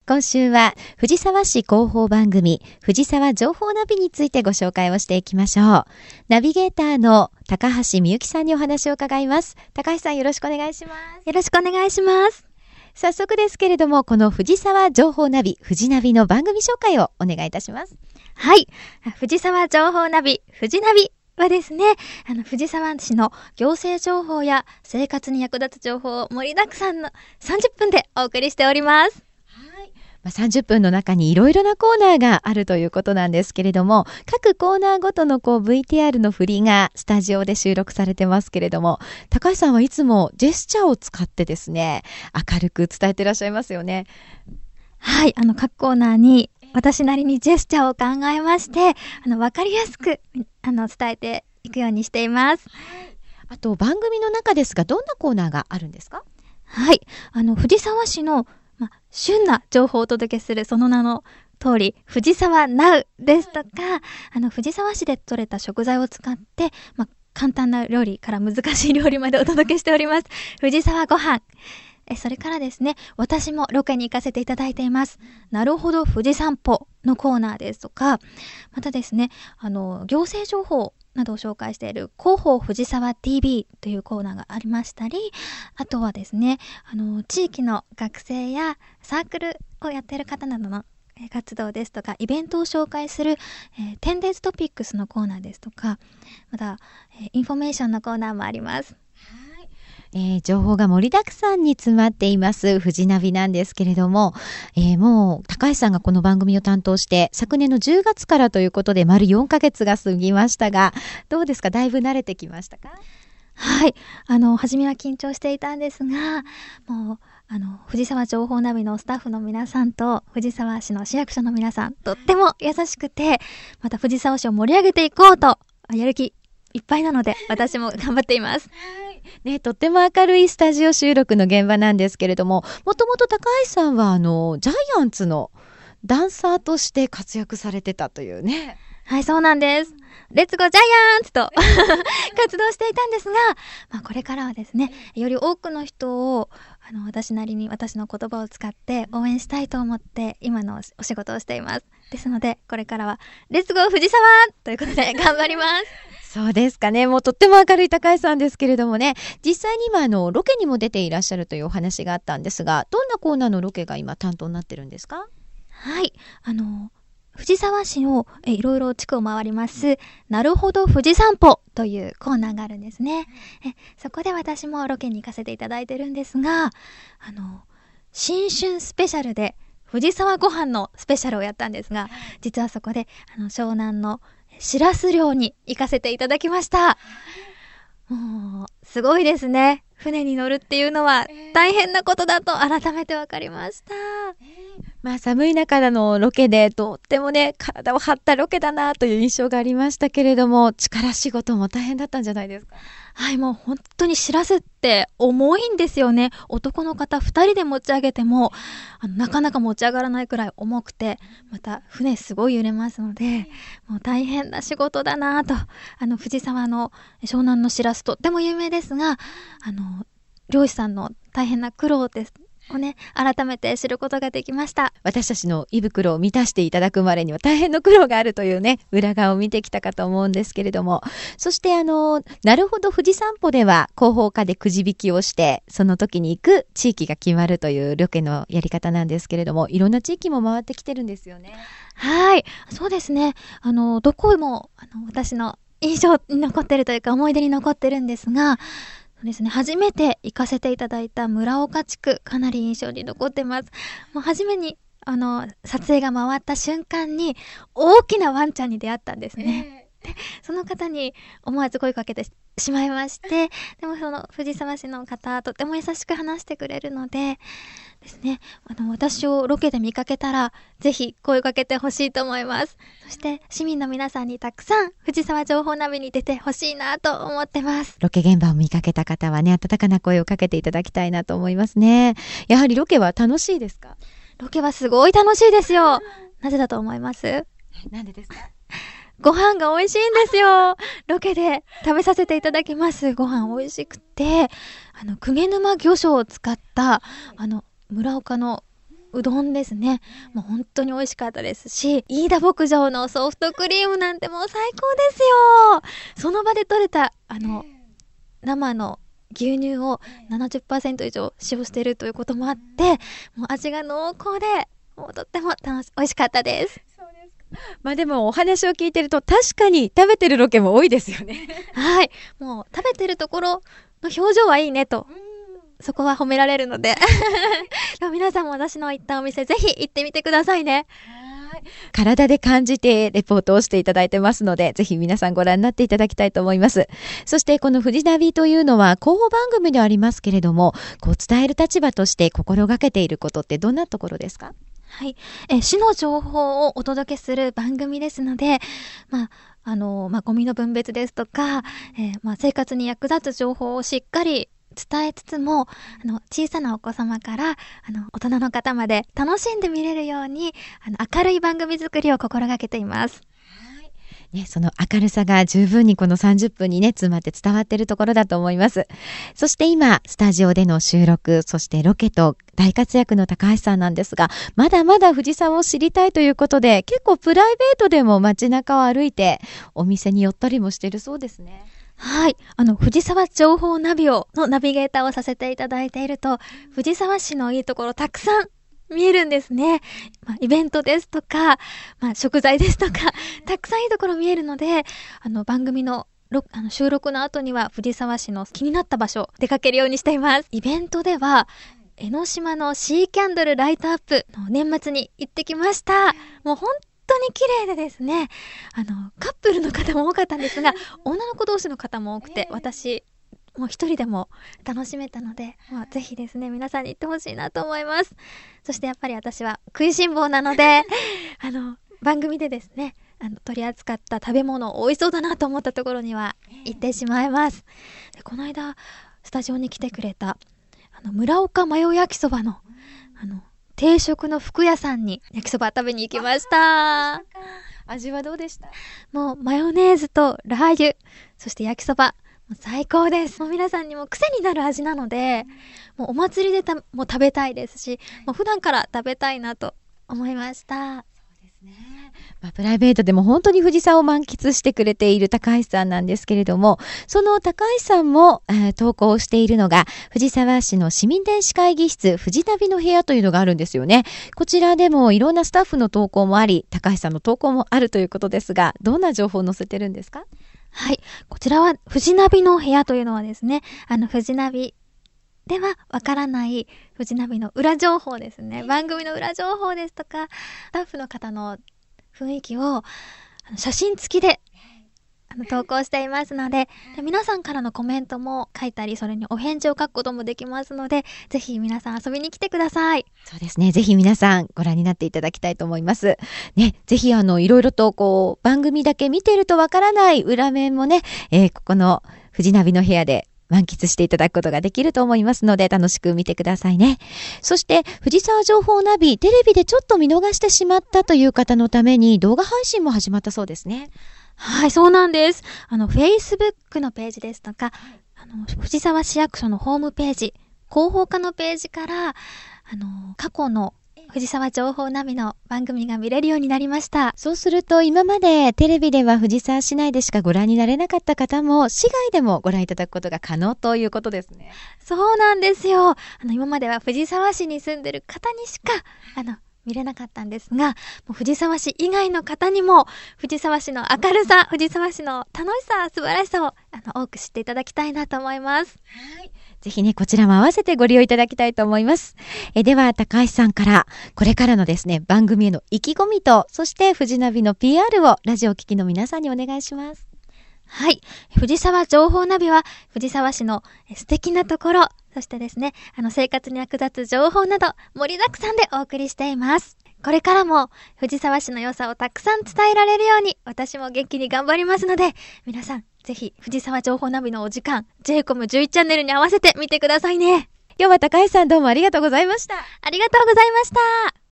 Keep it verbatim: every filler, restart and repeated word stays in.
今週は藤沢市広報番組藤沢情報ナビについてご紹介をしていきましょう。ナビゲーターの高橋美由紀さんにお話を伺います。高橋さん、よろしくお願いします。 よろしくお願いします。 早速ですけれども、この藤沢情報ナビ藤ナビの番組紹介をお願いいたします。 はい、藤沢情報ナビ藤ナビはですね、あの藤沢市の行政情報や生活に役立つ情報を盛りだくさんのさんじゅっぷんでお送りしております。 はい、まあ、さんじゅっぷんの中にいろいろなコーナーがあるということなんですけれども、各コーナーごとのこう ブイティーアール の振りがスタジオで収録されてますけれども、高橋さんはいつもジェスチャーを使ってですね、明るく伝えていらっしゃいますよね。 はい、あの各コーナーに私なりにジェスチャーを考えまして、あの分かりやすくあの伝えていくようにしています。 はい、あと番組の中ですが、どんなコーナーがあるんですか？ はい、あの藤沢市の、ま、旬な情報をお届けするその名の通り、藤沢ナウですとか、あの藤沢市で採れた食材を使って、ま、簡単な料理から難しい料理までお届けしております。藤沢ごはん。えそれからですね、私もロケに行かせていただいています。なるほど富士散歩のコーナーですとか、またですね、あの行政情報などを紹介している広報藤沢 ティービー というコーナーがありましたり、あとはですね、あの地域の学生やサークルをやっている方などの活動ですとか、イベントを紹介する、えー、テンデイズトピックスのコーナーですとか、また、えー、インフォメーションのコーナーもあります。 えー、情報が盛りだくさんに詰まっています藤ナビなんですけれども、えー、もう高橋さんがこの番組を担当して昨年のじゅうがつからということで丸よんかげつが過ぎましたが、どうですか？だいぶ慣れてきましたか？ はい、あの初めは緊張していたんですが、もうあの藤沢情報ナビのスタッフの皆さんと藤沢市の市役所の皆さん、とっても優しくて、また藤沢市を盛り上げていこうとやる気いっぱいなので、私も頑張っています。 はいね、とっても明るいスタジオ収録の現場なんですけれども、もともと高橋さんはあのジャイアンツのダンサーとして活躍されてたというね。 はい、そうなんです。レッツゴージャイアンツと活動していたんですが、まあ、これからはですね、より多くの人をあの私なりに私の言葉を使って応援したいと思って今のお仕事をしています。ですので、これからはレッツゴー藤沢ということで頑張ります。 そうですかね。もうとっても明るい高橋さんですけれどもね、実際に今あのロケにも出ていらっしゃるというお話があったんですが、どんなコーナーのロケが今担当になってるんですか？ はい、あの藤沢市をえいろいろ地区を回りますなるほど富士散歩というコーナーがあるんですね。えそこで私もロケに行かせていただいてるんですが、あの新春スペシャルで藤沢ご飯のスペシャルをやったんですが、実はそこであの湘南のしらす漁に行かせていただきました。もうすごいですね。船に乗るっていうのは大変なことだと改めて分かりました。 まあ寒い中でのロケでとってもね体を張ったロケだなという印象がありましたけれども、力仕事も大変だったんじゃないですか？ はい、もう本当にしらすって重いんですよね。男の方ふたりで持ち上げてもあのなかなか持ち上がらないくらい重くて、また船すごい揺れますので、もう大変な仕事だなと。あの藤沢の湘南のしらすとっても有名ですが、あの漁師さんの大変な苦労ですをね、改めて知ることができました。 私たちの胃袋を満たしていただくまでには大変な苦労があるというね、裏側を見てきたかと思うんですけれども、そしてあのなるほど富士散歩では広報課でくじ引きをして、その時に行く地域が決まるというロケのやり方なんですけれども、いろんな地域も回ってきてるんですよね。 はい、そうですね。あのどこもあの私の印象に残ってるというか思い出に残ってるんですが、そうですね、初めて行かせていただいた村岡地区、かなり印象に残ってます。もう初めにあの撮影が回った瞬間に大きなワンちゃんに出会ったんですね、えー、でその方に思わず声かけてしまいまして、でもその藤沢市の方とても優しく話してくれるのでですね、あの私をロケで見かけたらぜひ声かけてほしいと思います。そして市民の皆さんにたくさん藤沢情報ナビに出てほしいなと思ってます。 ロケ現場を見かけた方はね、温かな声をかけていただきたいなと思いますね。やはりロケは楽しいですか？ ロケはすごい楽しいですよ。なぜだと思います？ なんでですか？ ご飯が美味しいんですよ。ロケで食べさせていただきます。ご飯美味しくて、あの、鵠沼魚醤を使った、あの、村岡のうどんですね。もう本当に美味しかったですし、飯田牧場のソフトクリームなんてもう最高ですよ。その場で採れた、あの、生の牛乳を ななじゅっパーセント 以上使用しているということもあって、もう味が濃厚で、もうとっても楽し、美味しかったです。 まあでもお話を聞いてると確かに食べてるロケも多いですよね。 はい。もう食べてるところの表情はいいねと。そこは褒められるので。でも皆さんも私の行ったお店ぜひ行ってみてくださいね。 はい。体で感じてレポートをしていただいてますので、ぜひ皆さんご覧になっていただきたいと思います。そしてこのフジナビというのは広報番組ではありますけれども、こう伝える立場として心がけていることってどんなところですか？ はい。え、市の情報をお届けする番組ですので、まあ、あの、まあ、ゴミの分別ですとか、えー、まあ、生活に役立つ情報をしっかり伝えつつも、あの、小さなお子様から、あの、大人の方まで楽しんで見れるように、あの、明るい番組作りを心がけています。 ね、その明るさが十分にこのさんじゅっぷんにね、詰まって伝わっているところだと思います。そして今、スタジオでの収録、そしてロケと大活躍の高橋さんなんですが、まだまだ藤沢を知りたいということで、結構プライベートでも街中を歩いて、お店に寄ったりもしてるそうですね。 はい。あの、藤沢情報ナビオのナビゲーターをさせていただいていると、藤沢市のいいところたくさん見えるんですね。まあ、イベントですとか、まあ、食材ですとか、たくさんいいところ見えるので、あの、番組のあの収録の後には藤沢市の気になった場所、出かけるようにしています。イベントでは、江ノ島のシーキャンドルライトアップの年末に行ってきました。もう本当に綺麗でですね、あの、カップルの方も多かったんですが、女の子同士の方も多くて、私、もう一人でも楽しめたので、まあ、ぜひですね、皆さんに行ってほしいなと思います。そしてやっぱり私は食いしん坊なので、あの、番組でですね、あの、取り扱った食べ物美味しそうだなと思ったところには行ってしまいます。で、この間、スタジオに来てくれた、あの、村岡マヨ焼きそばの、あの、定食の福屋さんに焼きそば食べに行きました。 味はどうでした？ もうマヨネーズとラー油、そして焼きそば、もう最高です。もう皆さんにも癖になる味なので、もうお祭りでたもう食べたいですし、もう普段から食べたいなと思いました。 そうですね。まあ、プライベートでも本当に藤沢を満喫してくれている高橋さんなんですけれども、その高橋さんも、えー、投稿しているのが藤沢市の市民電子会議室藤旅の部屋というのがあるんですよね。こちらでもいろんなスタッフの投稿もあり、高橋さんの投稿もあるということですが、どんな情報を載せてるんですか？ はい。こちらは藤ナビの部屋というのはですね、あの藤ナビではわからない藤ナビの裏情報ですね。番組の裏情報ですとか、スタッフの方の雰囲気をあの写真付きであの投稿していますので、で皆さんからのコメントも書いたり、それにお返事を書くこともできますので、ぜひ皆さん遊びに来てください。 そうですね。ぜひ皆さんご覧になっていただきたいと思います。ね、ぜひあのいろいろとこう番組だけ見てるとわからない裏面もね、えー、ここの藤ナビの部屋で満喫していただくことができると思いますので、楽しく見てくださいね。そして藤沢情報ナビ、テレビでちょっと見逃してしまったという方のために動画配信も始まったそうですね。 はい、そうなんです。あの、Facebook のページですとか、あの、藤沢市役所のホームページ、広報課のページから、あの、過去の藤沢情報ナビの番組が見れるようになりました。 そうすると今までテレビでは藤沢市内でしかご覧になれなかった方も市外でもご覧いただくことが可能ということですね。 そうなんですよ。あの今までは藤沢市に住んでる方にしかあの見れなかったんですが、もう藤沢市以外の方にも藤沢市の明るさ、藤沢市の楽しさ、素晴らしさをあの多く知っていただきたいなと思います。 はい。ぜひね、こちらも合わせてご利用いただきたいと思います。えでは、高橋さんから、これからのですね、番組への意気込みと、そして藤ナビの ピーアール をラジオ聴きの皆さんにお願いします。 はい。藤沢情報ナビは、藤沢市の素敵なところ、そしてですね、あの生活に役立つ情報など、盛りだくさんでお送りしています。これからも、藤沢市の良さをたくさん伝えられるように、私も元気に頑張りますので、皆さん、ぜひ、藤沢情報ナビのお時間、ジェイコムじゅういち チャンネルに合わせて見てくださいね。 今日は高橋さんどうもありがとうございました。 ありがとうございました。